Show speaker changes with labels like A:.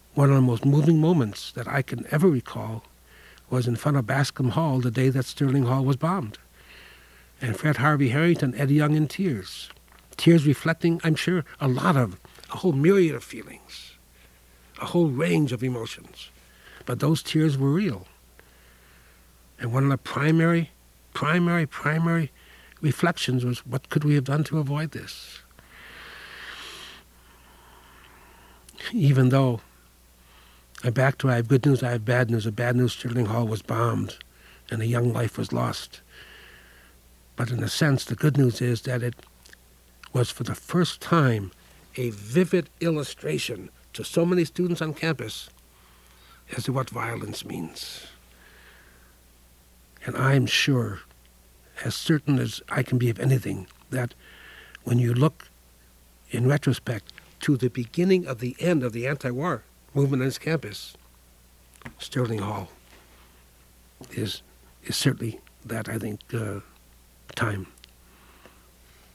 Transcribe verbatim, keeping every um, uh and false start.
A: one of the most moving moments that I can ever recall was in front of Bascom Hall the day that Sterling Hall was bombed. And Fred Harvey Harrington, Eddie Young in tears. Tears reflecting, I'm sure, a lot of, a whole myriad of feelings, a whole range of emotions. But those tears were real. And one of the primary, primary, primary reflections was, what could we have done to avoid this? Even though, I'm back to I have good news, I have bad news. The bad news, Sterling Hall was bombed and a young life was lost. But in a sense, the good news is that it was for the first time a vivid illustration to so many students on campus as to what violence means. And I'm sure, as certain as I can be of anything, that when you look in retrospect to the beginning of the end of the anti-war movement on this campus, Sterling Hall is is certainly that, I think, uh, time.